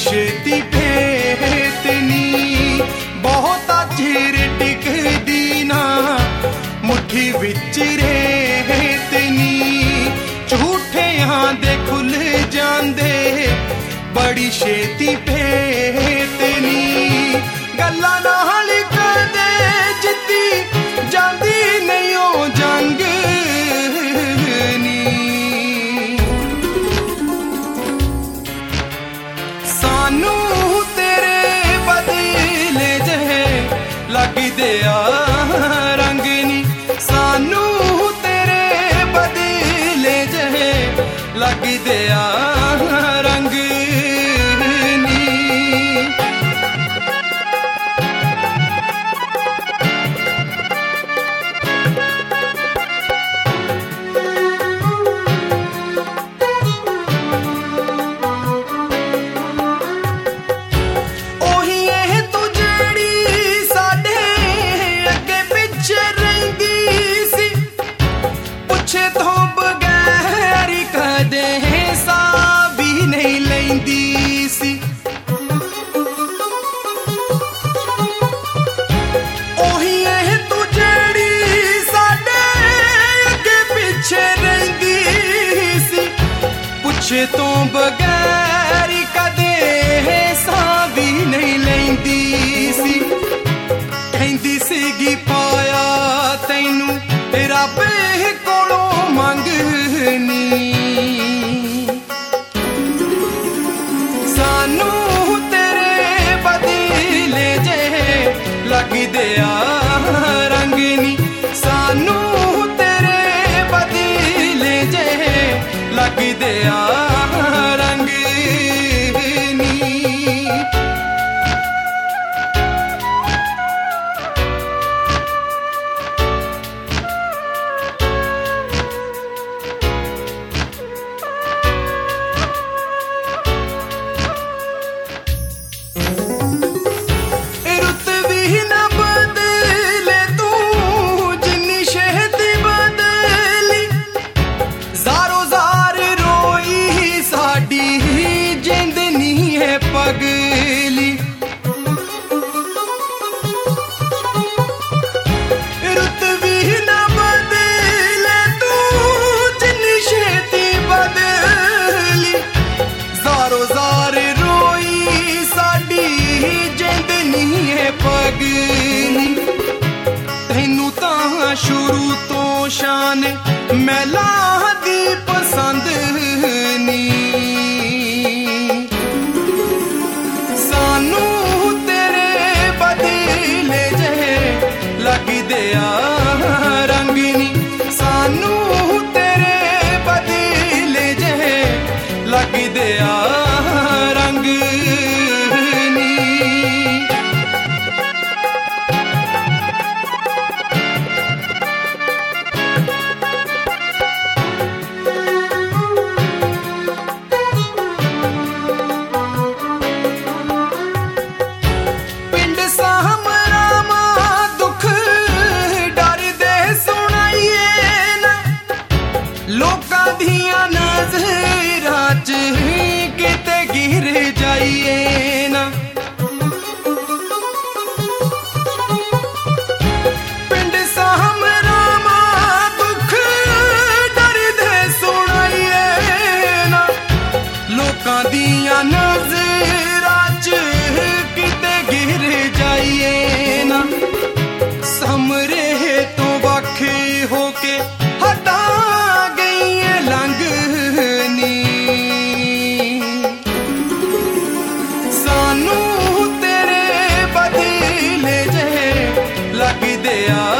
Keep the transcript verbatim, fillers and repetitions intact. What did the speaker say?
छेती भेतनी बहुता चिर टिकदी ना मुट्ठी विच रेतनी झूठियां दे खुल जांदे बड़ी छेती भेतनी गल्लां नाल कदे जित्ती जांदी नहीं ओ जंग नी सानू तेरे बदले जे लगदे आ रंग नी सानू तेरे बदले जे लगदे आ रंग पुछे तो बगैर कदे सां भी नहीं लैंदी सी कहंदी सीगी पाया तैनू रब कोलों मंगनी सानू तेरे बदले जे लगदे आ रंग नी सानू तेरे बदले जे लगदे आ रंग नी रुत भी ना बदले तू जिन्नी छेती बदली ज़ारो ज़ार रोई साडी जिंद नी है पगली रुत भी ना बदले तू जिन्नी छेती बदली ज़ारो ज़ार रोई साडी जिंद नी है पगली तैनू तां शुरू तो शान मैला दी पसंद नी सानू तेरे बदले जे लगदे आ रंग नी सानू तेरे बदले जे लगदे आ रंग नी लोकां दियां नज़रां च किते गिर जाइए ना पिंड सामरामा दुख डरदे सुनाइए ना लोकां दियां नज़रां च किते गिर जाइए ना समरे तो वखे होके हटा सानू तेरे बदले जे लगदे आ